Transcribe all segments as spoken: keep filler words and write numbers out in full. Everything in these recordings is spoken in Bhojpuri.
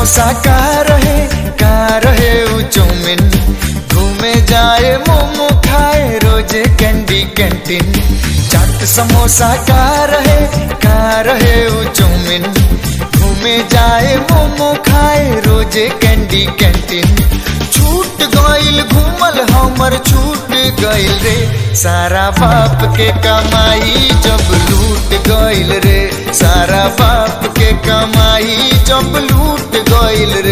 समोसा का रहे का रहे उ चौमिन, घूमे जाए मोमो खाए रोजे कैंडी कैंटीन। चाट समोसा का रहे का रहे उ चौमिन, घूमे जाए मोमो खाए रोजे कैंडी कैंटीन। छूट गइल घूमल हमर छूट गइल रे, सारा बाप के कमाई जब लूट गइल रे, सारा बाप के कमाई जब लूट गइल रे।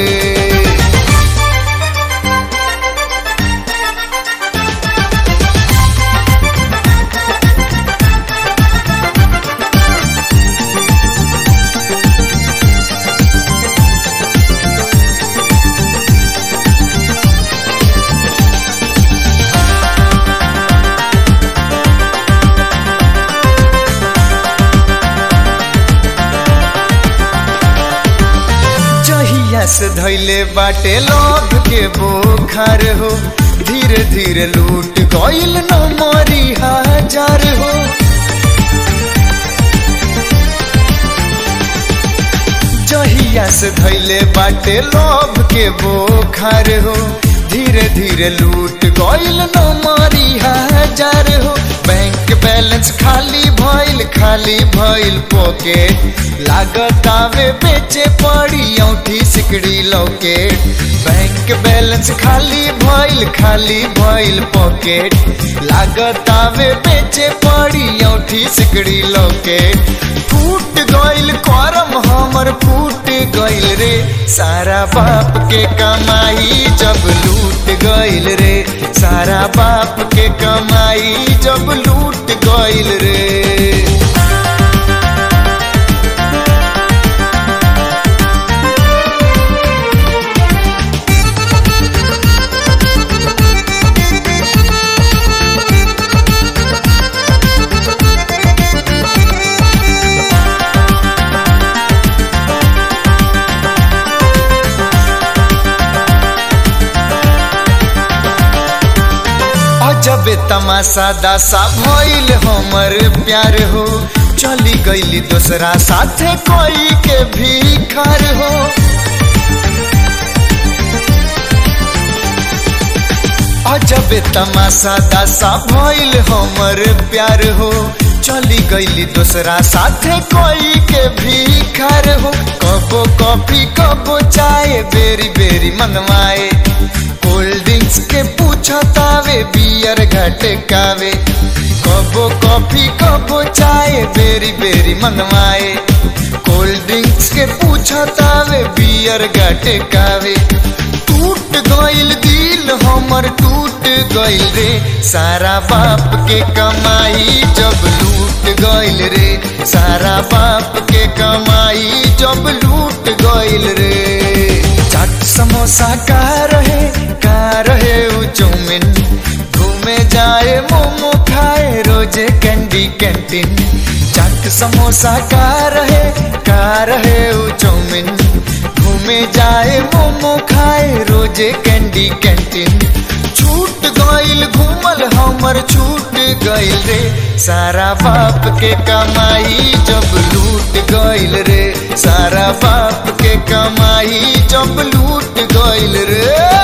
से धैले बाटे लोभ के बोखार हो, धीरे धीरे लूट गइल न मरी हजार हो। जहिया से धैले बाटे लोभ के बोखार हो, धीरे धीरे लूट गइल न मरी हजार हो। बैंक बैलेंस खाली भइल खाली भइल पॉकेट, लागत आवे बेचे पड़ी औठी सिकड़ी लौकेट। बैंक बैलेंस खाली भइल खाली भइल पॉकेट, लागत आवे बेचे पड़ी औठी सिकड़ी लौकेट। फूट गइल करम हमर फूट गइल रे, सारा बाप के कमाई जब लूट गइल रे, सारा बाप के कमाई जब लूट गइल रे। जब तमाशा दासा भइल हमर प्यार हो, चली गइली दूसरा साथे कोई के भिखार हो। अजब तमाशा दासा भइल हमर प्यार हो, चली गइली दूसरा साथे कोई के भिखार हो। कबो कॉफी कबो चाय बेरी बेरी मंगवाए, कोल्ड ड्रिंक्स के पूछतावे बियर घटकावे। कबो कॉफी कबो चाय बेरी बेरी मंगवाए, कोल्ड ड्रिंक्स के पूछतावे बियर घटकावे। टूट गइल दिल हमर टूट गइल रे, सारा बाप के कमाई जब लूट गइल रे, सारा बाप के कमाई जब लूट गइल रे। चाट समोसा का रहे का रहे उ चौमिन, घूमे जाए मोमो खाए रोजे कैंडी कैंटीन। चाट समोसा का रहे का रहे उ चौमिन, घूमे जाए मोमो खाए रोजे कैंडी कैंटीन। छूट गइल घूमल हमर छूट गइल रे, सारा बाप के कमाई जब लूट गइल रे, सारा बाप के कमाई जब लूट गइल रे।